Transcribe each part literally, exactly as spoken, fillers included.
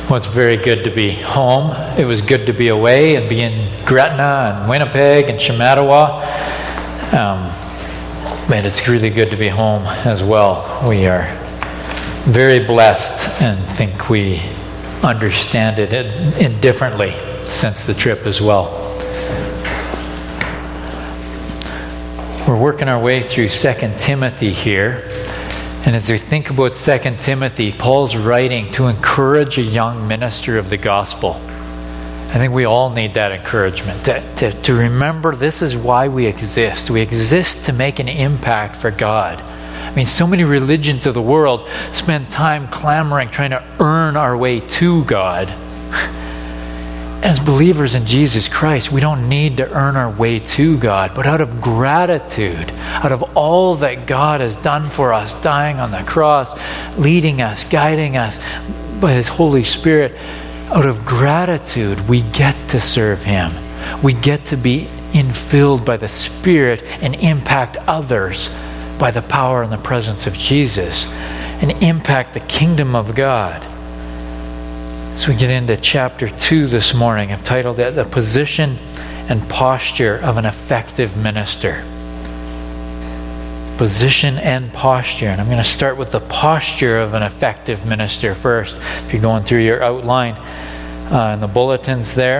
Well, it's very good to be home. It was good to be away and be in Gretna and Winnipeg and Shamattawa. Um, but it's really good to be home as well. We are very blessed and think we understand it indifferently since the trip as well. We're working our way through Second Timothy here. And as we think about Second Timothy, Paul's writing to encourage a young minister of the gospel. I think we all need that encouragement, to, to, to remember this is why we exist. We exist to make an impact for God. I mean, so many religions of the world spend time clamoring, trying to earn our way to God. As believers in Jesus Christ, we don't need to earn our way to God, but out of gratitude, out of all that God has done for us, dying on the cross, leading us, guiding us by His Holy Spirit, out of gratitude, we get to serve Him. We get to be infilled by the Spirit and impact others by the power and the presence of Jesus and impact the kingdom of God. So we get into chapter two this morning. I've titled it The Position and Posture of an Effective Minister. Position and posture. And I'm going to start with the posture of an effective minister first. If you're going through your outline uh, in the bulletins there.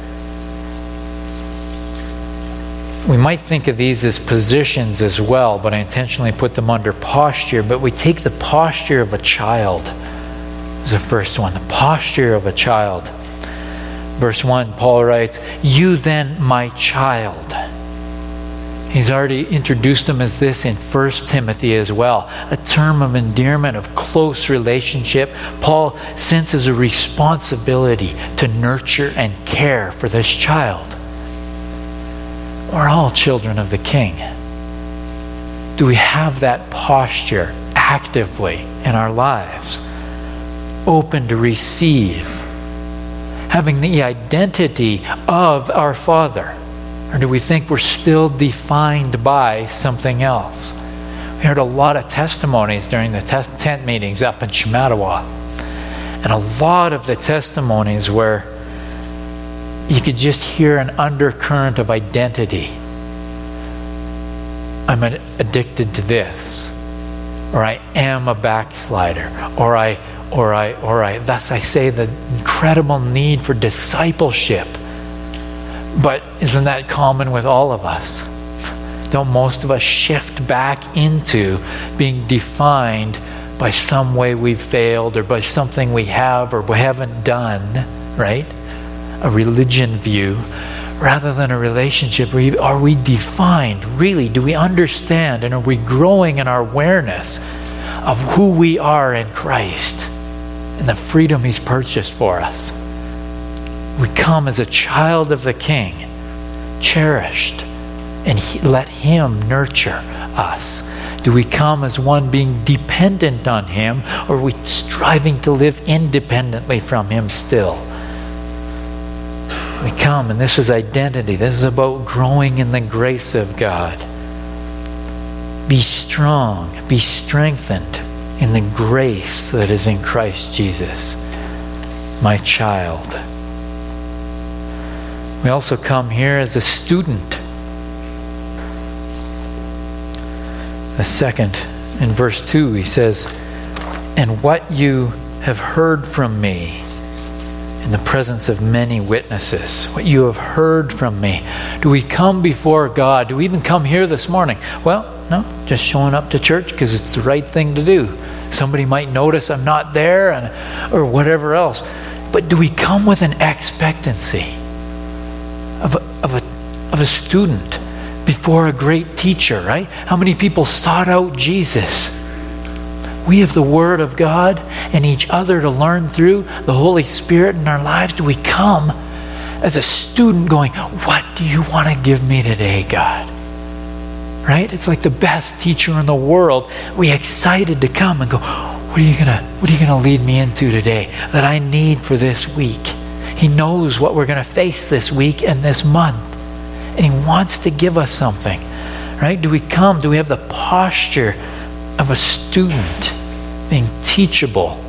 We might think of these as positions as well, but I intentionally put them under posture. But we take the posture of a child. Is the first one, the posture of a child. Verse one, Paul writes, "You then, my child." He's already introduced him as this in First Timothy as well, a term of endearment, of close relationship. Paul senses a responsibility to nurture and care for this child. We're all children of the King. Do we have that posture actively in our lives? Open to receive, having the identity of our Father? Or do we think we're still defined by something else? We heard a lot of testimonies during the te- tent meetings up in Shamattawa. And a lot of the testimonies where you could just hear an undercurrent of identity. I'm addicted to this. Or I am a backslider. Or I Or I, or I, thus I say the incredible need for discipleship. But isn't that common with all of us? Don't most of us shift back into being defined by some way we've failed or by something we have or we haven't done, right? A religion view rather than a relationship. Are we defined? Really, do we understand and are we growing in our awareness of who we are in Christ? And the freedom He's purchased for us. We come as a child of the King, cherished, and he, let Him nurture us. Do we come as one being dependent on Him, or are we striving to live independently from Him still? We come, and this is identity. This is about growing in the grace of God. Be strong, be strengthened in the grace that is in Christ Jesus, my child. We also come here as a student. The second, in verse two, he says, "And what you have heard from me in the presence of many witnesses." What you have heard from me. Do we come before God? Do we even come here this morning? Well, no, just showing up to church because it's the right thing to do. Somebody might notice I'm not there and, or whatever else. But do we come with an expectancy of a, of a, of a student before a great teacher, right? How many people sought out Jesus? We have the Word of God and each other to learn through, the Holy Spirit in our lives. Do we come as a student going, what do you want to give me today, God? Right? It's like the best teacher in the world. We excited to come and go, what are you gonna what are you gonna lead me into today that I need for this week? He knows what we're gonna face this week and this month. And He wants to give us something. Right? Do we come? Do we have the posture of a student being teachable?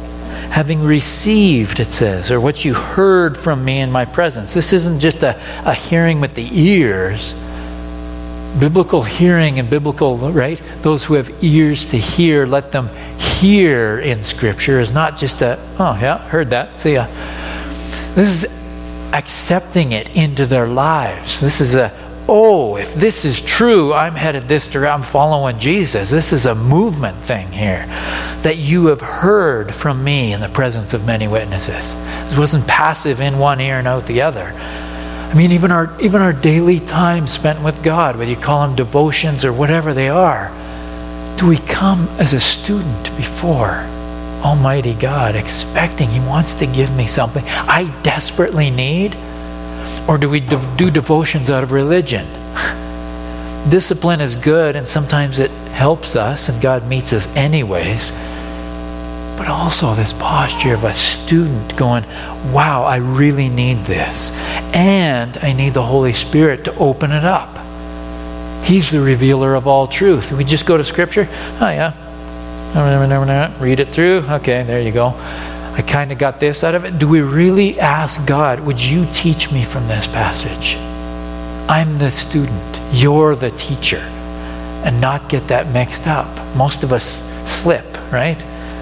having received, it says, or what you heard from me in my presence. This isn't just a, a hearing with the ears. Biblical hearing and biblical, right? Those who have ears to hear, let them hear in Scripture is not just a, oh yeah, heard that, see ya. This is accepting it into their lives. This is a, oh, if this is true, I'm headed this direction, I'm following Jesus. This is a movement thing here. That you have heard from me in the presence of many witnesses. This wasn't passive in one ear and out the other. I mean, even our even our daily time spent with God, whether you call them devotions or whatever they are, do we come as a student before Almighty God, expecting He wants to give me something I desperately need? Or do we do devotions out of religion? Discipline is good, and sometimes it helps us, and God meets us anyways. But also this posture of a student going, wow, I really need this. And I need the Holy Spirit to open it up. He's the revealer of all truth. We just go to Scripture. Oh yeah. Read it through. Okay, there you go. I kind of got this out of it. Do we really ask God, would you teach me from this passage? I'm the student. You're the teacher. And not get that mixed up. Most of us slip, right?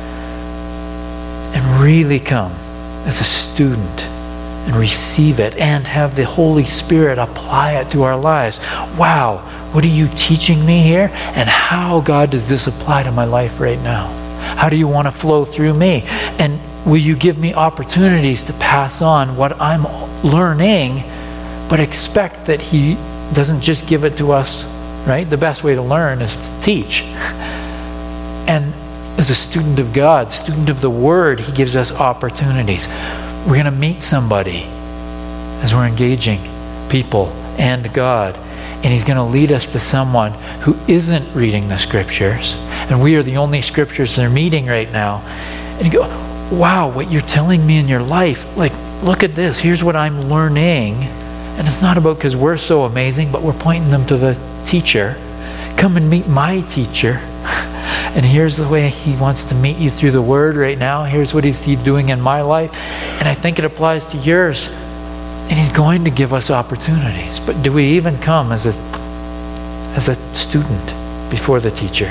And really come as a student and receive it and have the Holy Spirit apply it to our lives. Wow, what are you teaching me here? And how, God, does this apply to my life right now? How do you want to flow through me? And will you give me opportunities to pass on what I'm learning, but expect that He doesn't just give it to us, right? The best way to learn is to teach. And as a student of God, student of the Word, He gives us opportunities. We're going to meet somebody as we're engaging people and God. And He's going to lead us to someone who isn't reading the Scriptures. And we are the only Scriptures they're meeting right now. And you go, wow, what you're telling me in your life, like, look at this. Here's what I'm learning. And it's not about because we're so amazing, but we're pointing them to the teacher. Come and meet my teacher. And here's the way He wants to meet you through the Word right now. Here's what He's doing in my life. And I think it applies to yours. And He's going to give us opportunities. But do we even come as a as a student before the teacher?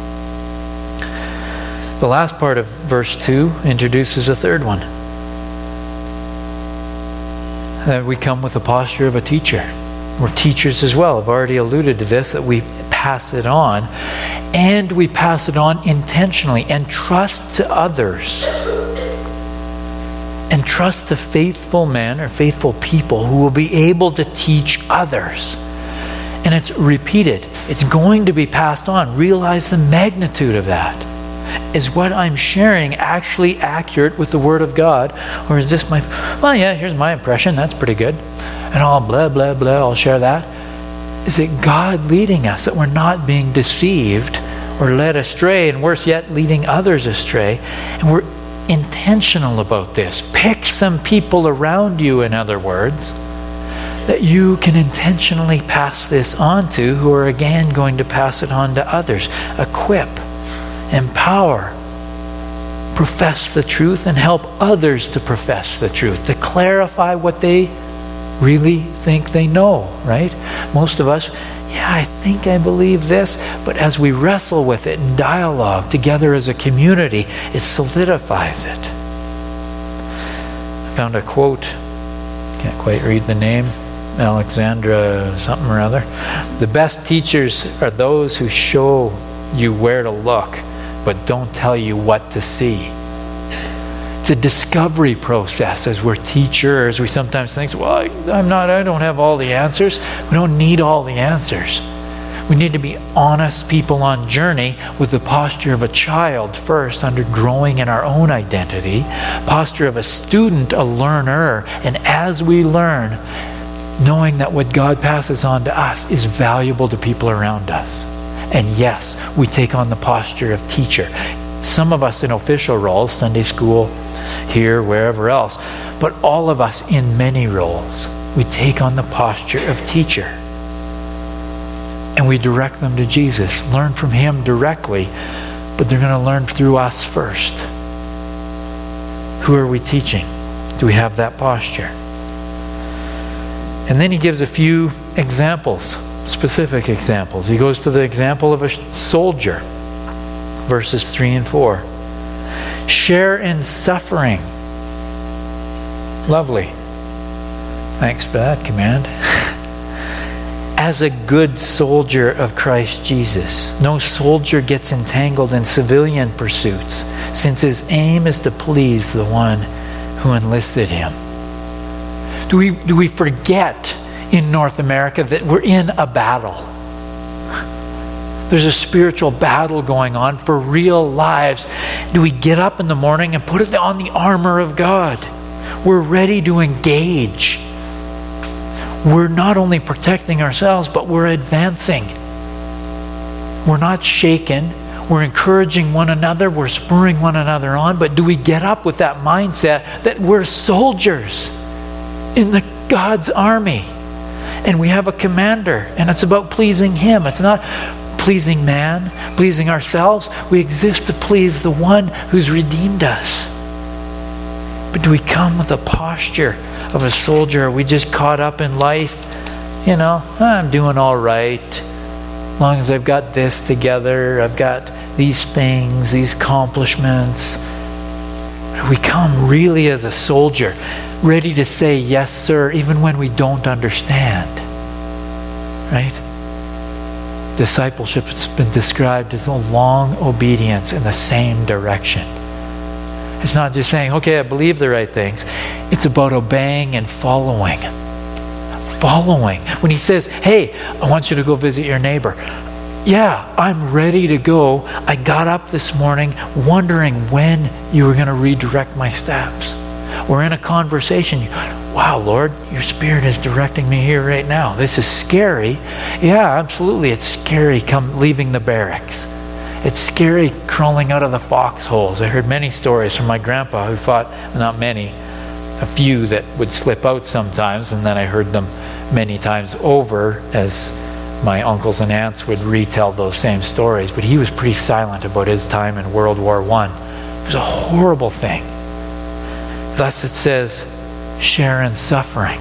The last part of verse two introduces a third one. That we come with the posture of a teacher. We're teachers as well. I've already alluded to this, that we pass it on. And we pass it on intentionally and trust to others. And trust to faithful men or faithful people who will be able to teach others. And it's repeated. It's going to be passed on. Realize the magnitude of that. Is what I'm sharing actually accurate with the Word of God? Or is this my, well, yeah, here's my impression. That's pretty good. And all blah, blah, blah, I'll share that. Is it God leading us? That we're not being deceived or led astray, and worse yet, leading others astray. And we're intentional about this. Pick some people around you, in other words, that you can intentionally pass this on to, who are again going to pass it on to others. Equip, empower, profess the truth, and help others to profess the truth, to clarify what they really think they know, right? Most of us, yeah, I think I believe this, but as we wrestle with it in dialogue together as a community, it solidifies it. I found a quote, can't quite read the name, Alexandra something or other. The best teachers are those who show you where to look, but don't tell you what to see. It's a discovery process. As we're teachers, we sometimes think, well, I'm not, I don't have all the answers. We don't need all the answers. We need to be honest people on journey with the posture of a child first, under growing in our own identity, posture of a student, a learner, and as we learn, knowing that what God passes on to us is valuable to people around us. And yes, we take on the posture of teacher. Some of us in official roles, Sunday school, here, wherever else, but all of us in many roles, we take on the posture of teacher. And we direct them to Jesus, learn from Him directly, but they're going to learn through us first. Who are we teaching? Do we have that posture? And then he gives a few examples, specific examples. He goes to the example of a soldier, verses three and four. Share in suffering. Lovely. Thanks for that command. As a good soldier of Christ Jesus. No soldier gets entangled in civilian pursuits, since his aim is to please the one who enlisted him. Do we, do we forget in North America that we're in a battle? There's a spiritual battle going on for real lives. Do we get up in the morning and put it on the armor of God? We're ready to engage. We're not only protecting ourselves, but we're advancing. We're not shaken. We're encouraging one another. We're spurring one another on. But do we get up with that mindset that we're soldiers in the God's army? And we have a commander. And it's about pleasing Him. It's not pleasing man, pleasing ourselves. We exist to please the one who's redeemed us. But do we come with a posture of a soldier? Are we just caught up in life? You know, I'm doing all right. As long as I've got this together, I've got these things, these accomplishments. We come really as a soldier, ready to say yes, sir, even when we don't understand. Right? Discipleship has been described as a long obedience in the same direction. It's not just saying, okay, I believe the right things. It's about obeying and following. Following. When he says, hey, I want you to go visit your neighbor. Yeah, I'm ready to go. I got up this morning wondering when you were going to redirect my steps. We're in a conversation. Wow, Lord, your Spirit is directing me here right now. This is scary. Yeah, absolutely. It's scary come leaving the barracks. It's scary crawling out of the foxholes. I heard many stories from my grandpa who fought, not many, a few that would slip out sometimes, and then I heard them many times over as my uncles and aunts would retell those same stories. But he was pretty silent about his time in World War One. It was a horrible thing. Thus it says, share in suffering.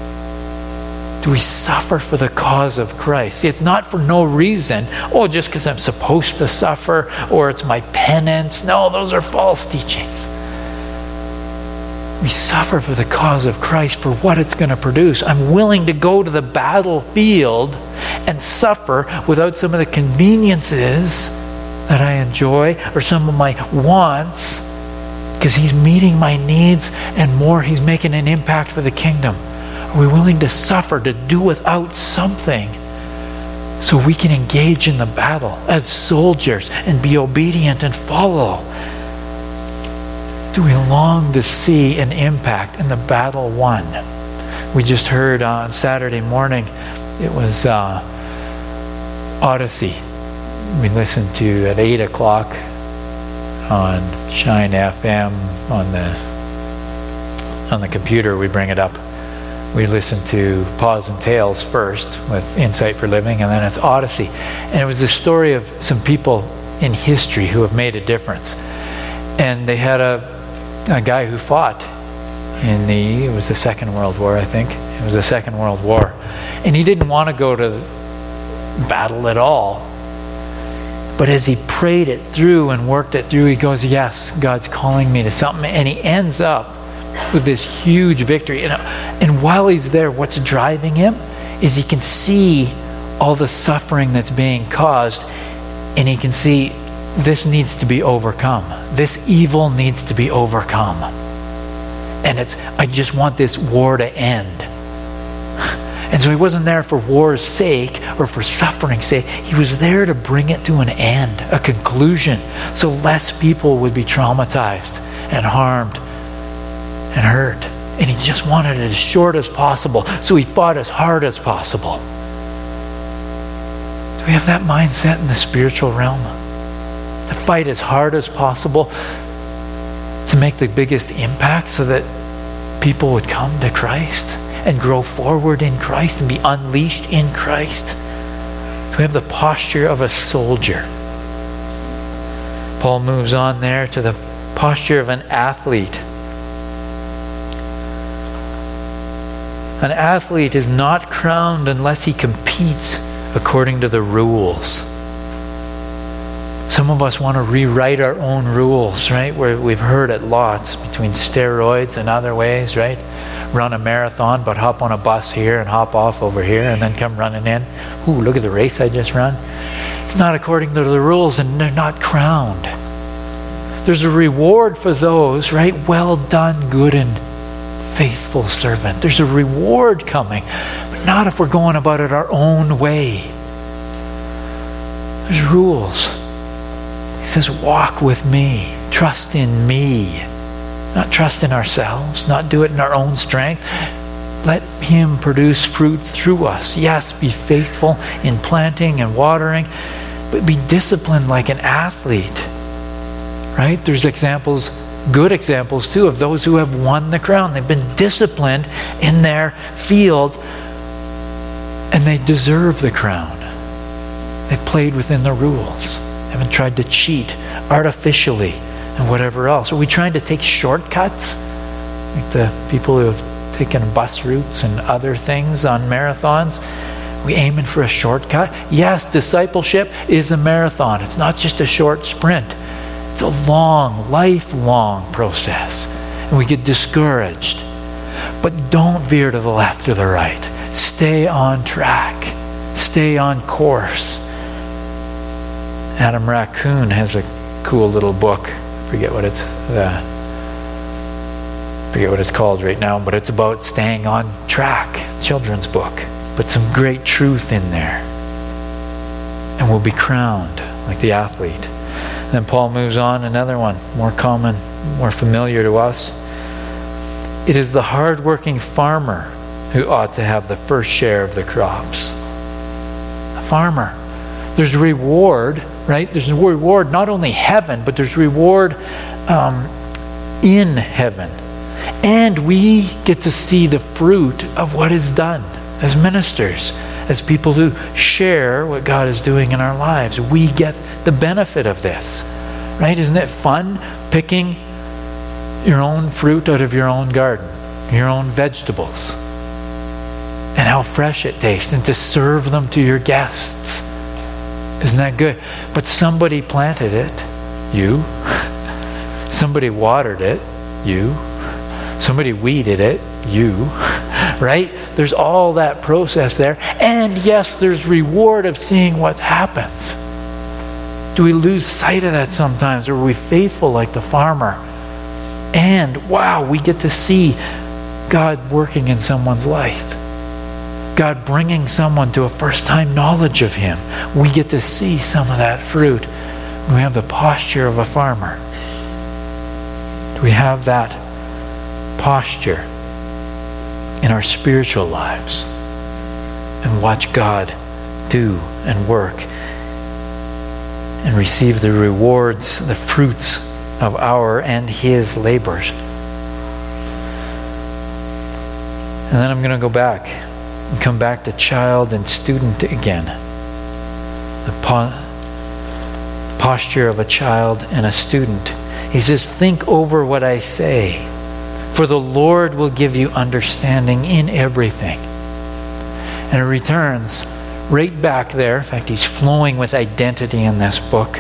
Do we suffer for the cause of Christ? See, it's not for no reason. Oh, just because I'm supposed to suffer, or it's my penance. No, those are false teachings. We suffer for the cause of Christ, for what it's going to produce. I'm willing to go to the battlefield and suffer without some of the conveniences that I enjoy or some of my wants, because He's meeting my needs and more. He's making an impact for the kingdom. Are we willing to suffer, to do without something, so we can engage in the battle as soldiers and be obedient and follow? Do we long to see an impact in the battle won? We just heard on Saturday morning, it was uh, Odyssey. We listened to at eight o'clock on Shine F M on the on the computer. We bring it up. We listen to Paws and Tales first with Insight for Living, and then it's Odyssey. And it was the story of some people in history who have made a difference. And they had a, a guy who fought in the, it was the Second World War, I think. It was the Second World War. And he didn't want to go to battle at all. But as he prayed it through and worked it through, he goes, yes, God's calling me to something. And he ends up with this huge victory. And, and while he's there, what's driving him is he can see all the suffering that's being caused, and he can see this needs to be overcome. This evil needs to be overcome. And it's, I just want this war to end. And so he wasn't there for war's sake or for suffering's sake. He was there to bring it to an end, a conclusion, so less people would be traumatized and harmed and hurt. And he just wanted it as short as possible, so he fought as hard as possible. Do we have that mindset in the spiritual realm? To fight as hard as possible to make the biggest impact so that people would come to Christ and grow forward in Christ and be unleashed in Christ? Do we have the posture of a soldier? Paul moves on there to the posture of an athlete. An athlete is not crowned unless he competes according to the rules. Some of us want to rewrite our own rules, right? Where we've heard it lots between steroids and other ways, right? Run a marathon, but hop on a bus here and hop off over here and then come running in. Ooh, look at the race I just ran. It's not according to the rules, and they're not crowned. There's a reward for those, right? Well done, good and faithful servant. There's a reward coming, but not if we're going about it our own way. There's rules. He says, walk with me. Trust in me. Not trust in ourselves. Not do it in our own strength. Let him produce fruit through us. Yes, be faithful in planting and watering, but be disciplined like an athlete. Right? There's examples, good examples too, of those who have won the crown. They've been disciplined in their field, and they deserve the crown. They've played within the rules. Haven't tried to cheat artificially and whatever else. Are we trying to take shortcuts? Like the people who have taken bus routes and other things on marathons? Are we aiming for a shortcut? Yes, discipleship is a marathon. It's not just a short sprint. It's a long, lifelong process. And we get discouraged. But don't veer to the left or the right. Stay on track. Stay on course. Adam Raccoon has a cool little book. I forget what it's uh, forget what it's called right now, but it's about staying on track. Children's book. But some great truth in there. And we'll be crowned like the athlete. Then Paul moves on, another one, more common, more familiar to us. It is the hard-working farmer who ought to have the first share of the crops. A farmer. There's reward, right? There's reward, not only heaven, but there's reward um, in heaven. And we get to see the fruit of what is done as ministers, as people who share what God is doing in our lives. We get the benefit of this, right? Isn't it fun picking your own fruit out of your own garden, your own vegetables, and how fresh it tastes, and to serve them to your guests? Isn't that good? But somebody planted it, you. Somebody watered it, you. Somebody weeded it, you. Right? There's all that process there. And yes, there's reward of seeing what happens. Do we lose sight of that sometimes? Or are we faithful like the farmer? And wow, we get to see God working in someone's life. God bringing someone to a first-time knowledge of Him. We get to see some of that fruit. We have the posture of a farmer. Do we have that posture in our spiritual lives? And watch God do and work and receive the rewards, the fruits of our and His labors. And then I'm going to go back and come back to child and student again. The po- posture of a child and a student. He says, think over what I say, for the Lord will give you understanding in everything. And it returns right back there. In fact, he's flowing with identity in this book.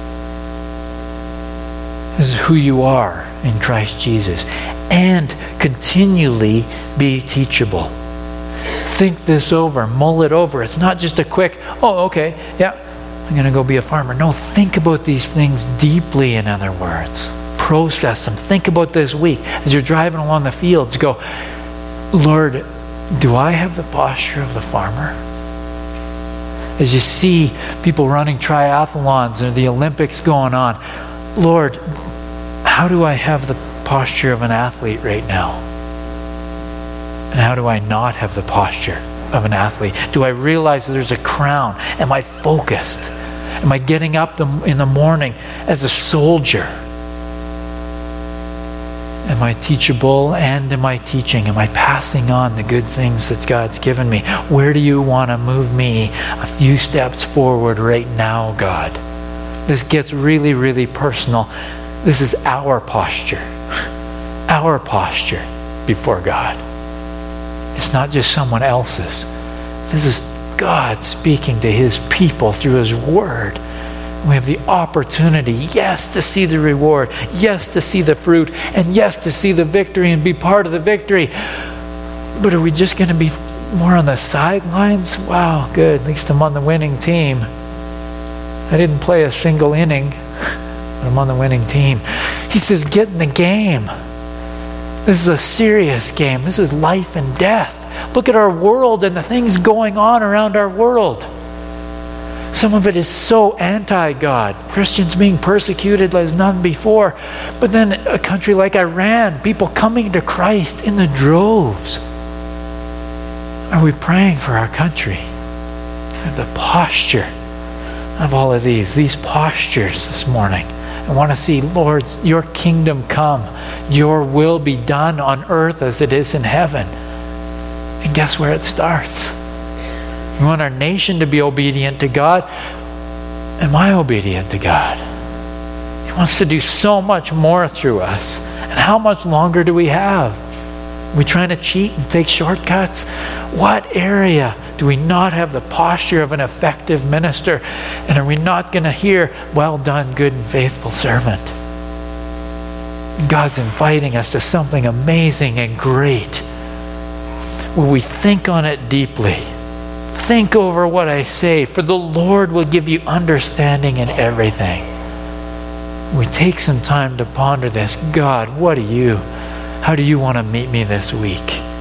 This is who you are in Christ Jesus. And continually be teachable. Think this over, mull it over. It's not just a quick, oh, okay, yeah, I'm going to go be a farmer. No, think about these things deeply, in other words. Process them. Think about this week. As you're driving along the fields, go, Lord, do I have the posture of the farmer? As you see people running triathlons or the Olympics going on, Lord, how do I have the posture of an athlete right now? And how do I not have the posture of an athlete? Do I realize that there's a crown? Am I focused? Am I getting up in the morning as a soldier? Am I teachable and am I teaching? Am I passing on the good things that God's given me? Where do you want to move me a few steps forward right now, God? This gets really, really personal. This is our posture. Our posture before God. It's not just someone else's. This is God speaking to his people through his word. We have the opportunity, yes, to see the reward, yes, to see the fruit, and yes, to see the victory and be part of the victory. But are we just going to be more on the sidelines? Wow, good. At least I'm on the winning team. I didn't play a single inning, but I'm on the winning team. He says, get in the game. This is a serious game. This is life and death. Look at our world and the things going on around our world. Some of it is so anti-God. Christians being persecuted as none before. But then a country like Iran, people coming to Christ in the droves. Are we praying for our country? The posture of all of these, these postures this morning. I want to see, Lord, your kingdom come. Your will be done on earth as it is in heaven. And guess where it starts? We want our nation to be obedient to God. Am I obedient to God? He wants to do so much more through us. And how much longer do we have? Are we trying to cheat and take shortcuts? What area do we not have the posture of an effective minister? And are we not going to hear, well done, good and faithful servant? God's inviting us to something amazing and great. Will we think on it deeply? Think over what I say, for the Lord will give you understanding in everything. We take some time to ponder this. God, what do you, how do you want to meet me this week?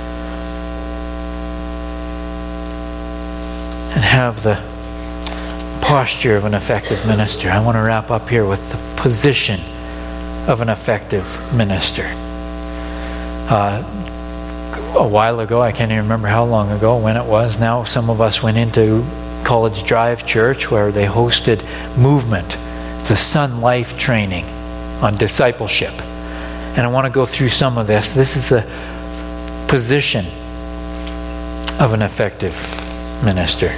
And have the posture of an effective minister. I want to wrap up here with the position of an effective minister. Uh, a while ago, I can't even remember how long ago, when it was now, some of us went into College Drive Church where they hosted Movement. It's a Sun Life training on discipleship. And I want to go through some of this. This is the position of an effective minister.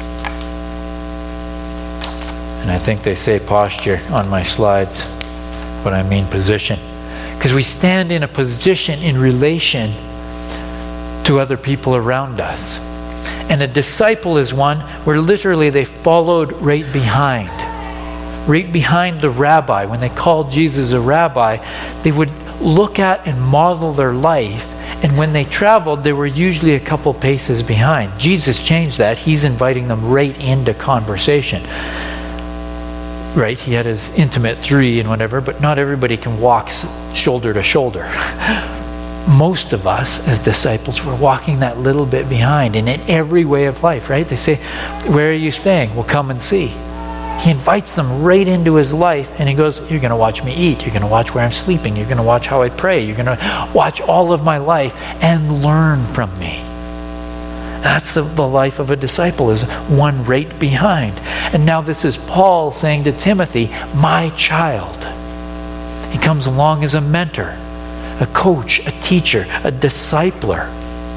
And I think they say posture on my slides, but I mean position. Because we stand in a position in relation to other people around us. And a disciple is one where literally they followed right behind. Right behind the rabbi. When they called Jesus a rabbi, they would look at and model their life. And when they traveled, they were usually a couple paces behind. Jesus changed that. He's inviting them right into conversation. Right? He had his intimate three and whatever, but not everybody can walk shoulder to shoulder. Most of us as disciples were walking that little bit behind, and in every way of life, right? They say, where are you staying? Well, come and see. He invites them right into his life, and he goes, you're going to watch me eat. You're going to watch where I'm sleeping. You're going to watch how I pray. You're going to watch all of my life and learn from me. That's the, the life of a disciple, is one right behind. And now this is Paul saying to Timothy, my child. He comes along as a mentor, a coach, a teacher, a discipler.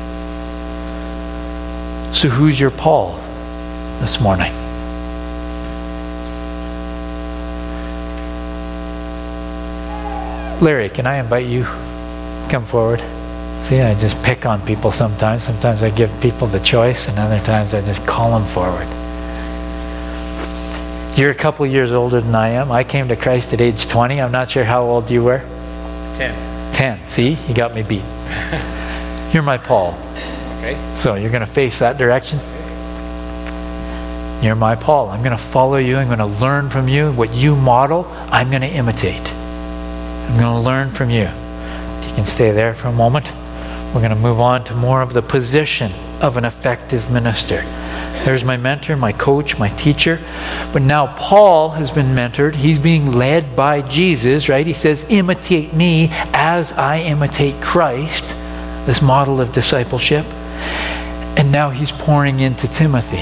So who's your Paul this morning? Larry, can I invite you? Come forward. See, I just pick on people sometimes. Sometimes I give people the choice, and other times I just call them forward. You're a couple years older than I am. I came to Christ at age twenty. I'm not sure how old you were. Ten. Ten. See, you got me beat. You're my Paul. Okay. So you're going to face that direction. You're my Paul. I'm going to follow you. I'm going to learn from you. What you model, I'm going to imitate. I'm going to learn from you. You can stay there for a moment. We're going to move on to more of the position of an effective minister. There's my mentor, my coach, my teacher. But now Paul has been mentored. He's being led by Jesus, right? He says, imitate me as I imitate Christ. This model of discipleship. And now he's pouring into Timothy.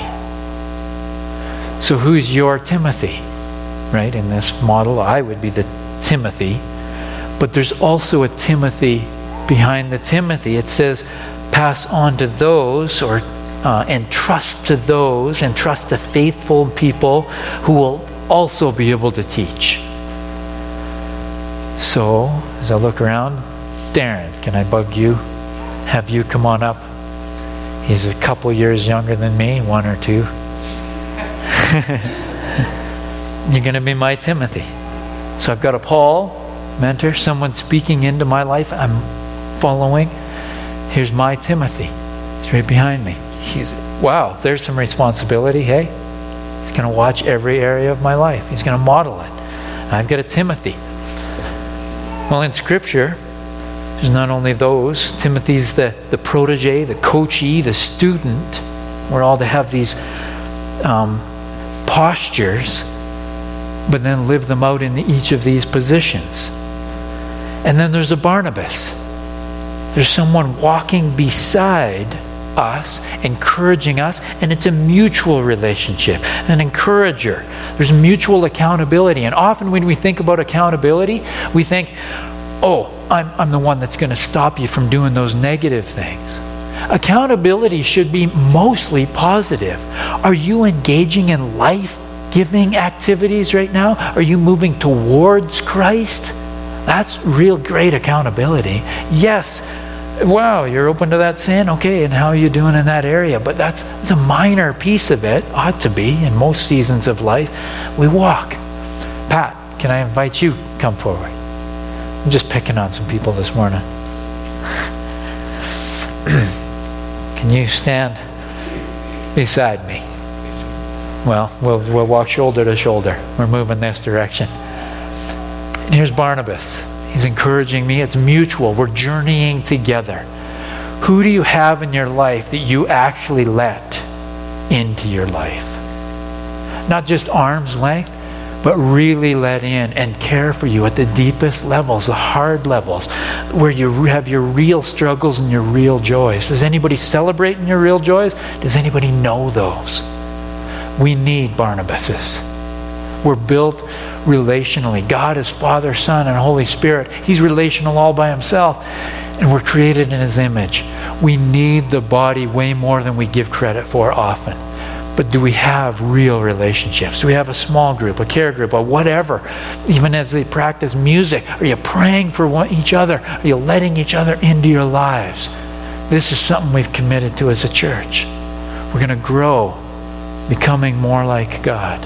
So who's your Timothy? Right? In this model, I would be the Timothy. But there's also a Timothy behind the Timothy. It says, pass on to those, or uh, entrust to those, entrust to faithful people who will also be able to teach. So, as I look around, Darren, can I bug you? Have you come on up? He's a couple years younger than me, one or two. You're going to be my Timothy. So I've got a Paul, mentor, someone speaking into my life. I'm following. Here's my Timothy. He's right behind me. He's, wow, there's some responsibility, hey? He's going to watch every area of my life. He's going to model it. And I've got a Timothy. Well, in Scripture, there's not only those. Timothy's the, the protege, the coachee, the student. We're all to have these um, postures, but then live them out in each of these positions. And then there's a Barnabas. There's someone walking beside us, encouraging us, and it's a mutual relationship, an encourager. There's mutual accountability. And often when we think about accountability, we think, oh, I'm, I'm the one that's going to stop you from doing those negative things. Accountability should be mostly positive. Are you engaging in life-giving activities right now? Are you moving towards Christ? That's real great accountability. Yes, wow, you're open to that sin? Okay, and how are you doing in that area? But that's, that's a minor piece of it, ought to be, in most seasons of life. We walk. Pat, can I invite you? Come forward. I'm just picking on some people this morning. Can you stand beside me? Well, we'll we'll walk shoulder to shoulder. We're moving this direction. And here's Barnabas. He's encouraging me. It's mutual. We're journeying together. Who do you have in your life that you actually let into your life? Not just arm's length, but really let in and care for you at the deepest levels, the hard levels, where you have your real struggles and your real joys. Does anybody celebrate in your real joys? Does anybody know those? We need Barnabases. We're built relationally. God is Father, Son, and Holy Spirit. He's relational all by himself. And we're created in his image. We need the body way more than we give credit for often. But do we have real relationships? Do we have a small group, a care group, or whatever? Even as they practice music, are you praying for one, each other? Are you letting each other into your lives? This is something we've committed to as a church. We're going to grow, becoming more like God.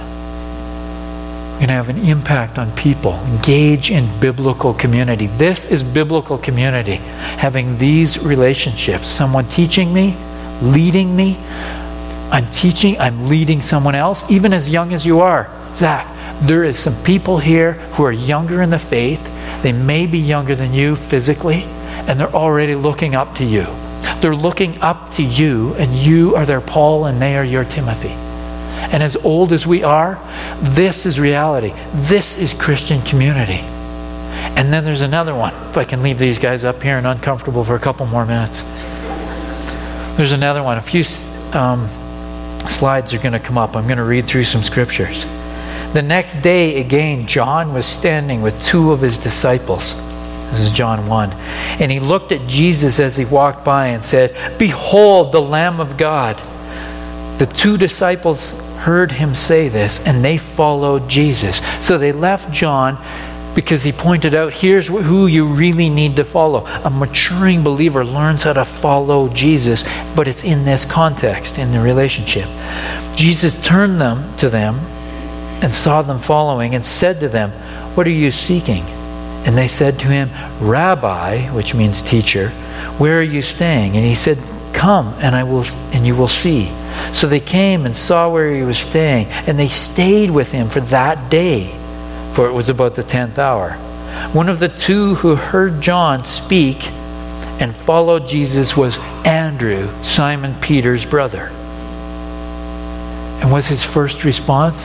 We're going to have an impact on people. Engage in biblical community. This is biblical community. Having these relationships. Someone teaching me, leading me. I'm teaching, I'm leading someone else, even as young as you are. Zach, there is some people here who are younger in the faith. They may be younger than you physically, and they're already looking up to you. They're looking up to you, and you are their Paul, and they are your Timothy. And as old as we are, this is reality. This is Christian community. And then there's another one. If I can leave these guys up here and uncomfortable for a couple more minutes. There's another one. A few um, slides are going to come up. I'm going to read through some scriptures. The next day, again, John was standing with two of his disciples. This is John one. And he looked at Jesus as he walked by and said, "Behold, the Lamb of God." The two disciples heard him say this, and they followed Jesus. So they left John because he pointed out, here's who you really need to follow. A maturing believer learns how to follow Jesus, but it's in this context, in the relationship. Jesus turned them to them and saw them following and said to them, "What are you seeking?" And they said to him, "Rabbi," which means teacher, "where are you staying?" And he said, "Come, and I will, and you will see." So they came and saw where he was staying, and they stayed with him for that day, for it was about the tenth hour. One of the two who heard John speak and followed Jesus was Andrew, Simon Peter's brother. And what's his first response?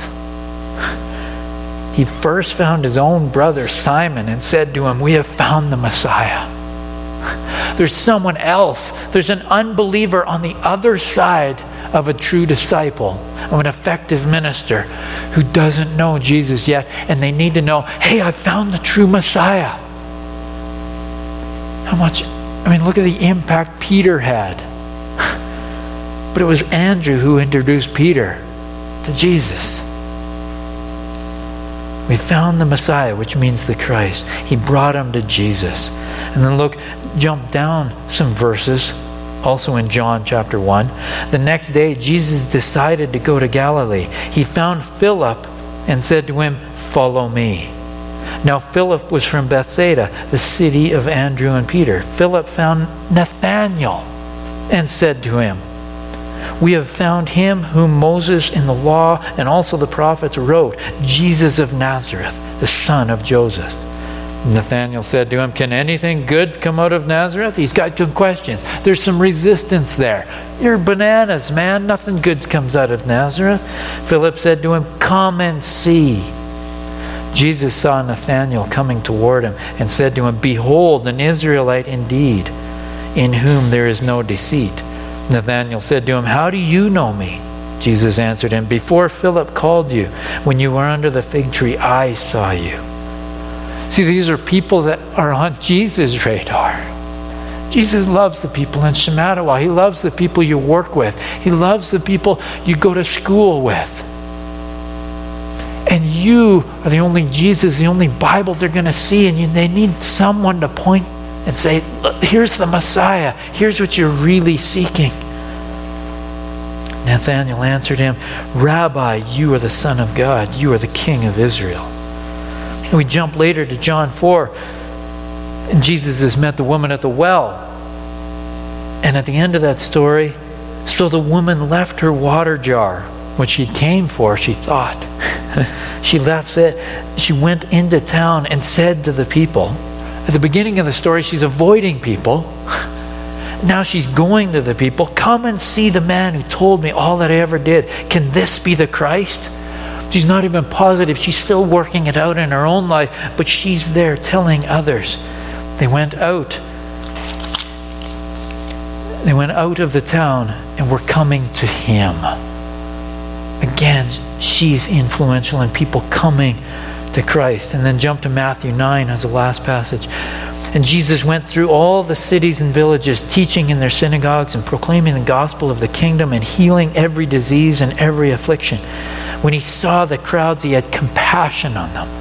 He first found his own brother Simon and said to him, "We have found the Messiah." There's someone else. There's an unbeliever on the other side of a true disciple, of an effective minister who doesn't know Jesus yet, and they need to know, hey, I found the true Messiah. How much, I mean, look at the impact Peter had. But it was Andrew who introduced Peter to Jesus. We found the Messiah, which means the Christ. He brought him to Jesus. And then look, jump down some verses also in John chapter one. The next day, Jesus decided to go to Galilee. He found Philip and said to him, "Follow me." Now Philip was from Bethsaida, the city of Andrew and Peter. Philip found Nathanael and said to him, "We have found him whom Moses in the law and also the prophets wrote, Jesus of Nazareth, the son of Joseph." Nathanael said to him, "Can anything good come out of Nazareth?" He's got two questions. There's some resistance there. "You're bananas, man. Nothing good comes out of Nazareth." Philip said to him, "Come and see." Jesus saw Nathanael coming toward him and said to him, "Behold, an Israelite indeed, in whom there is no deceit." Nathanael said to him, "How do you know me?" Jesus answered him, "Before Philip called you, when you were under the fig tree, I saw you." See, these are people that are on Jesus' radar. Jesus loves the people in Shamattawa. He loves the people you work with. He loves the people you go to school with. And you are the only Jesus, the only Bible they're going to see, and you, they need someone to point and say, "Look, here's the Messiah. Here's what you're really seeking." Nathanael answered him, "Rabbi, you are the Son of God. You are the King of Israel." And we jump later to John four, and Jesus has met the woman at the well. And at the end of that story, so the woman left her water jar, what she came for, she thought. She left it. She went into town and said to the people, at the beginning of the story, she's avoiding people. Now she's going to the people. "Come and see the man who told me all that I ever did. Can this be the Christ?" She's not even positive. She's still working it out in her own life, but she's there telling others. They went out. They went out of the town and were coming to him. Again, she's influential in people coming to Christ. And then jump to Matthew nine as the last passage. "And Jesus went through all the cities and villages, teaching in their synagogues and proclaiming the gospel of the kingdom and healing every disease and every affliction. When he saw the crowds, he had compassion on them,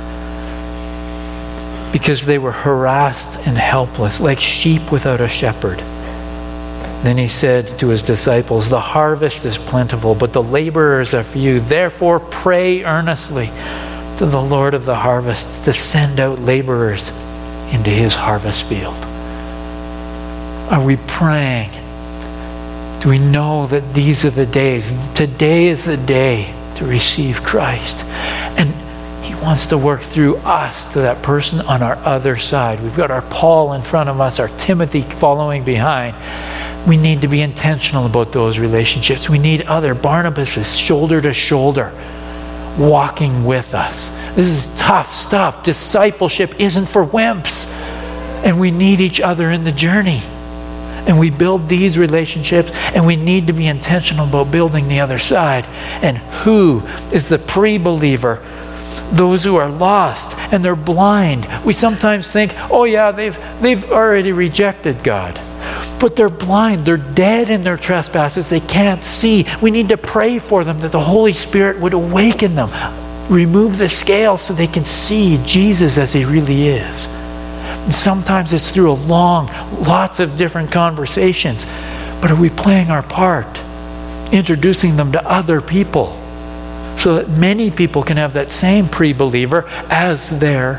because they were harassed and helpless, like sheep without a shepherd. Then he said to his disciples, 'The harvest is plentiful, but the laborers are few. Therefore pray earnestly to the Lord of the harvest to send out laborers into his harvest field.'" Are we praying? Do we know that these are the days? Today is the day to receive Christ. And he wants to work through us to that person on our other side. We've got our Paul in front of us, our Timothy following behind. We need to be intentional about those relationships. We need other Barnabases shoulder to shoulder, walking with us. This is tough stuff. Discipleship isn't for wimps. And we need each other in the journey. And we build these relationships, and we need to be intentional about building the other side. And who is the pre-believer? Those who are lost and they're blind. We sometimes think, oh yeah, they've they've already rejected God. But they're blind. They're dead in their trespasses. They can't see. We need to pray for them that the Holy Spirit would awaken them. Remove the scales so they can see Jesus as he really is. And sometimes it's through a long, lots of different conversations. But are we playing our part? Introducing them to other people so that many people can have that same pre-believer as their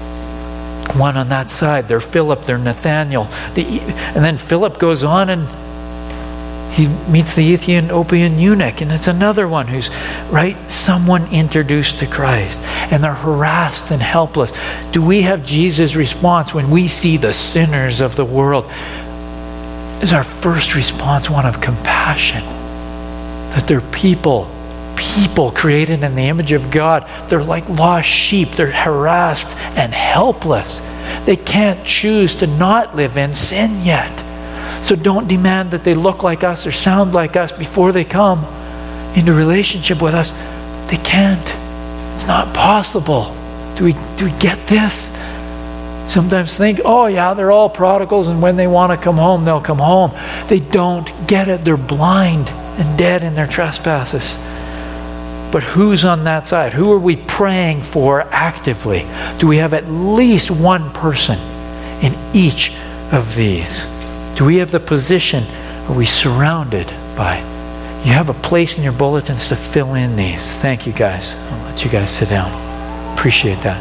one on that side. They're Philip, they're Nathanael. The, and then Philip goes on and he meets the Ethiopian eunuch, and it's another one who's, right, someone introduced to Christ. And they're harassed and helpless. Do we have Jesus' response when we see the sinners of the world? Is our first response one of compassion? That they're people, people created in the image of God. They're like lost sheep. They're harassed and helpless. They can't choose to not live in sin yet. So don't demand that they look like us or sound like us before they come into relationship with us. They can't. It's not possible. Do we, do we get this? Sometimes think, oh yeah, they're all prodigals, and when they want to come home, they'll come home. They don't get it. They're blind and dead in their trespasses. But who's on that side? Who are we praying for actively? Do we have at least one person in each of these? Do we have the position are we surrounded by? You have a place in your bulletins to fill in these. Thank you, guys. I'll let you guys sit down. Appreciate that.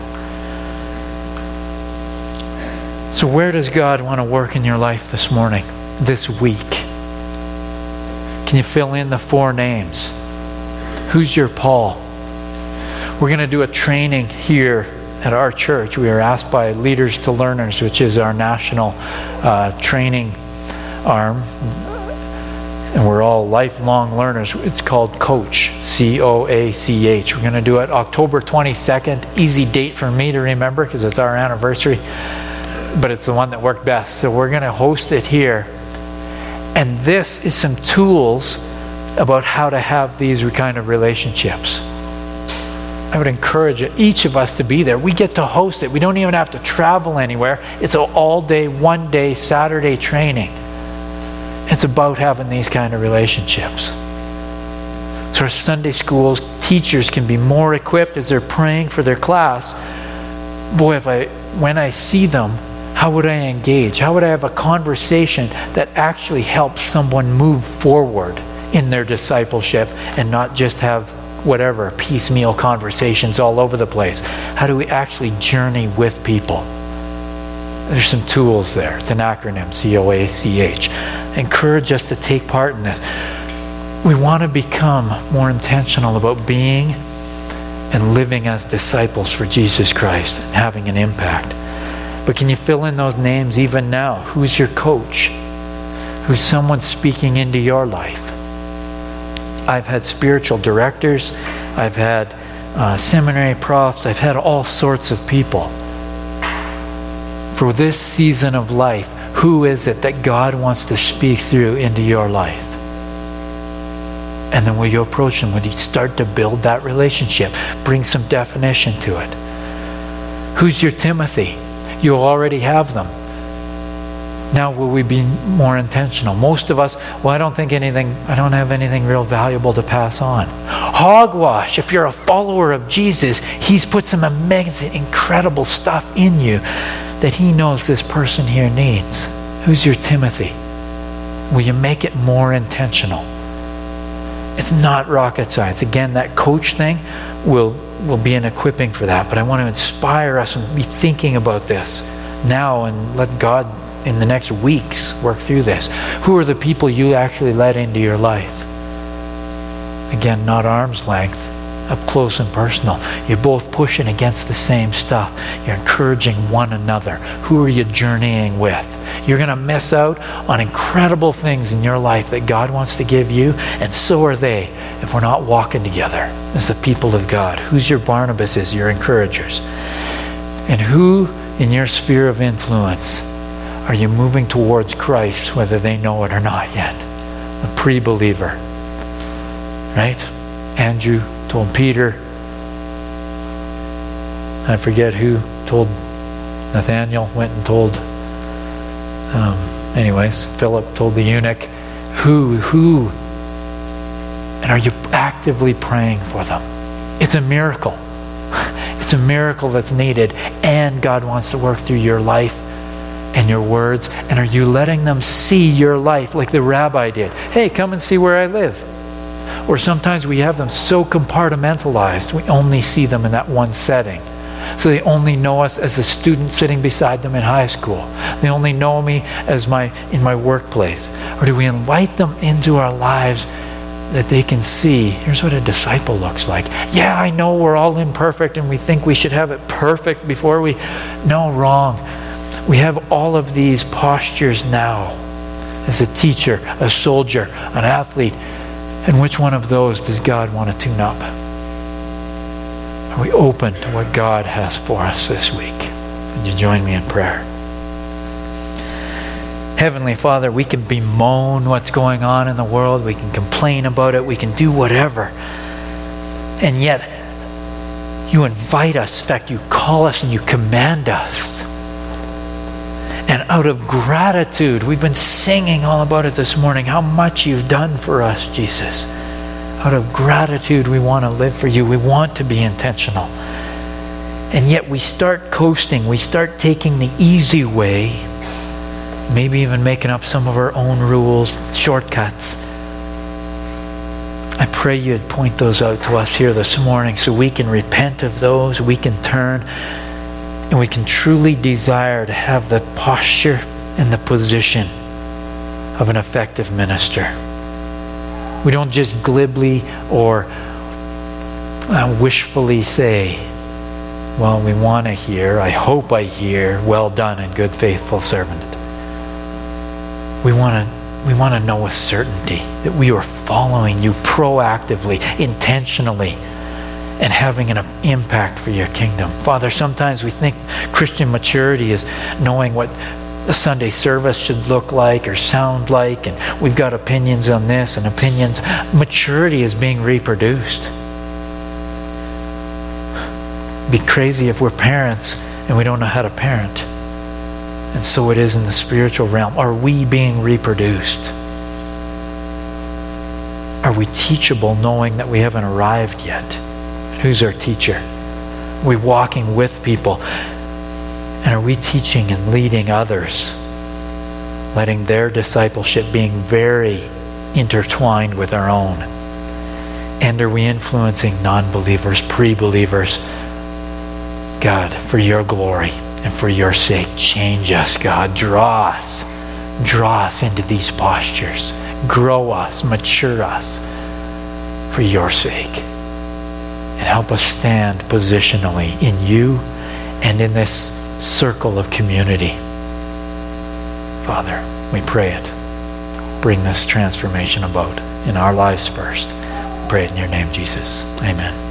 So where does God want to work in your life this morning, this week? Can you fill in the four names? Who's your Paul? We're going to do a training here at our church. We are asked by Leaders to Learners, which is our national uh, training arm. And we're all lifelong learners. It's called COACH, C O A C H. We're going to do it October twenty-second. Easy date for me to remember because it's our anniversary. But it's the one that worked best. So we're going to host it here. And this is some tools about how to have these kind of relationships. I would encourage each of us to be there. We get to host it. We don't even have to travel anywhere. It's an all-day, one-day, Saturday training. It's about having these kind of relationships. So our Sunday schools teachers can be more equipped as they're praying for their class. Boy, if I when I see them, how would I engage? How would I have a conversation that actually helps someone move forward in their discipleship and not just have whatever piecemeal conversations all over the place? How do we actually journey with people? There's some tools there. It's an acronym, C O A C H. Encourage us to take part in this. We want to become more intentional about being and living as disciples for Jesus Christ and having an impact. But can you fill in those names even now? Who's your coach? Who's someone speaking into your life? I've had spiritual directors. I've had uh, seminary profs. I've had all sorts of people. For this season of life, who is it that God wants to speak through into your life? And then will you approach them? Will you start to build that relationship? Bring some definition to it. Who's your Timothy? You'll already have them. Now will we be more intentional? Most of us, well, I don't think anything, I don't have anything real valuable to pass on. Hogwash, if you're a follower of Jesus, He's put some amazing, incredible stuff in you that He knows this person here needs. Who's your Timothy? Will you make it more intentional? It's not rocket science. Again, that coach thing will, will be an equipping for that. But I want to inspire us and be thinking about this now and let God in the next weeks work through this. Who are the people you actually let into your life? Again, not arm's length. Up close and personal. You're both pushing against the same stuff. You're encouraging one another. Who are you journeying with? You're going to miss out on incredible things in your life that God wants to give you, and so are they if we're not walking together as the people of God. Who's your Barnabases, your encouragers? And who in your sphere of influence are you moving towards Christ, whether they know it or not yet? A pre-believer. Right? Andrew told Peter, I forget who told Nathaniel, went and told, um, anyways, Philip told the eunuch, who, who? And are you actively praying for them? It's a miracle. It's a miracle that's needed, and God wants to work through your life and your words. And are you letting them see your life like the rabbi did? Hey, come and see where I live. Or sometimes we have them so compartmentalized, we only see them in that one setting. So they only know us as the student sitting beside them in high school. They only know me as my in my workplace. Or do we invite them into our lives that they can see, here's what a disciple looks like. Yeah, I know we're all imperfect and we think we should have it perfect before we... No, wrong. We have all of these postures now as a teacher, a soldier, an athlete. And which one of those does God want to tune up? Are we open to what God has for us this week? Would you join me in prayer? Heavenly Father, we can bemoan what's going on in the world. We can complain about it. We can do whatever. And yet, you invite us. In fact, you call us and you command us. And out of gratitude, we've been singing all about it this morning, how much you've done for us, Jesus. Out of gratitude, we want to live for you. We want to be intentional. And yet we start coasting. We start taking the easy way. maybe even making up some of our own rules, shortcuts. I pray you'd point those out to us here this morning so we can repent of those, we can turn, and we can truly desire to have the posture and the position of an effective minister. We don't just glibly or uh, wishfully say, well, we want to hear, I hope I hear, well done and good faithful servant. We want to we want to know with certainty that we are following you proactively, intentionally, and having an impact for your kingdom. Father, sometimes we think Christian maturity is knowing what the Sunday service should look like or sound like, and we've got opinions on this and opinions. Maturity is being reproduced. It'd be crazy if we're parents and we don't know how to parent. And so it is in the spiritual realm. Are we being reproduced? Are we teachable knowing that we haven't arrived yet? Who's our teacher? Are we walking with people? And are we teaching and leading others? Letting their discipleship being very intertwined with our own? And are we influencing non-believers, pre-believers? God, for your glory. And for your sake, change us, God. Draw us. Draw us into these postures. Grow us, mature us for your sake. And help us stand positionally in you and in this circle of community. Father, we pray it. Bring this transformation about in our lives first. We pray it in your name, Jesus. Amen.